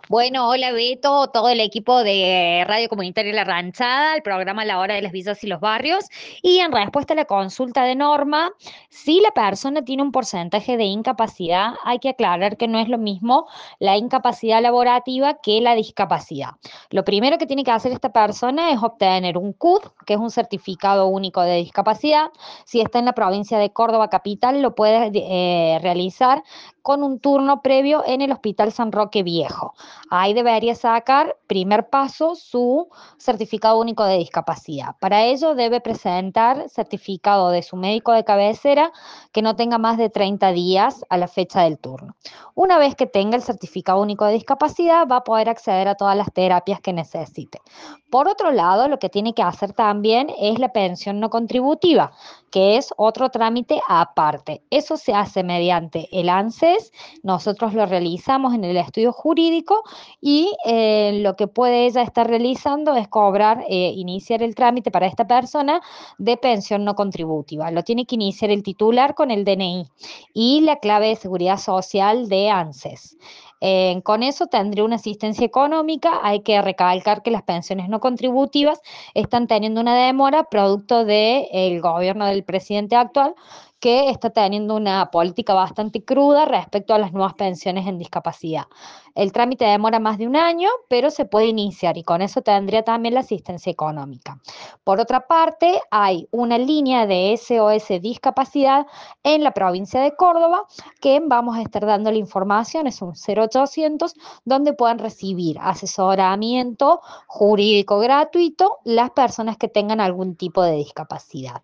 Bueno, hola Beto, todo el equipo de Radio Comunitaria La Ranchada, el programa La Hora de las Villas y los Barrios. Y en respuesta a la consulta de Norma, si la persona tiene un porcentaje de incapacidad, hay que aclarar que no es lo mismo la incapacidad laborativa que la discapacidad. Lo primero que tiene que hacer esta persona es obtener un CUD, que es un certificado único de discapacidad. Si está en la provincia de Córdoba capital, lo puede realizar con un turno previo en el Hospital San Roque Viejo. Ahí debería sacar, primer paso, su certificado único de discapacidad. Para ello debe presentar certificado de su médico de cabecera que no tenga más de 30 días a la fecha del turno. Una vez que tenga el certificado único de discapacidad, va a poder acceder a todas las terapias que necesite. Por otro lado, lo que tiene que hacer también es la pensión no contributiva, que es otro trámite aparte. Eso se hace mediante el ANSES, nosotros lo realizamos en el estudio jurídico y lo que puede ella estar realizando es cobrar, iniciar el trámite para esta persona de pensión no contributiva. Lo tiene que iniciar el titular con el DNI y la clave de seguridad social de ANSES. Con eso tendría una asistencia económica. Hay que recalcar que las pensiones no contributivas están teniendo una demora producto del gobierno del presidente actual, que está teniendo una política bastante cruda respecto a las nuevas pensiones en discapacidad. El trámite demora más de un año, pero se puede iniciar y con eso tendría también la asistencia económica. Por otra parte, hay una línea de SOS Discapacidad en la provincia de Córdoba que vamos a estar dando la información, es un 0800, donde puedan recibir asesoramiento jurídico gratuito las personas que tengan algún tipo de discapacidad.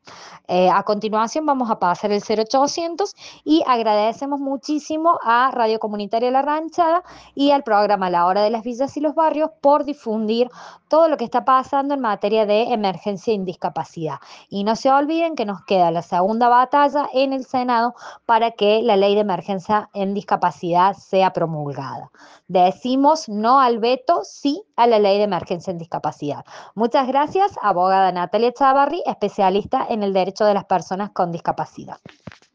A continuación vamos a pasar el 0800 y agradecemos muchísimo a Radio Comunitaria La Ranchada y al programa La Hora de las Villas y los Barrios por difundir todo lo que está pasando en materia de emergencia en discapacidad. Y no se olviden que nos queda la segunda batalla en el Senado para que la ley de emergencia en discapacidad sea promulgada. Decimos no al veto, sí a la ley de emergencia en discapacidad. Muchas gracias, abogada Natalia Chavarri, especialista en el derecho de las personas con discapacidad.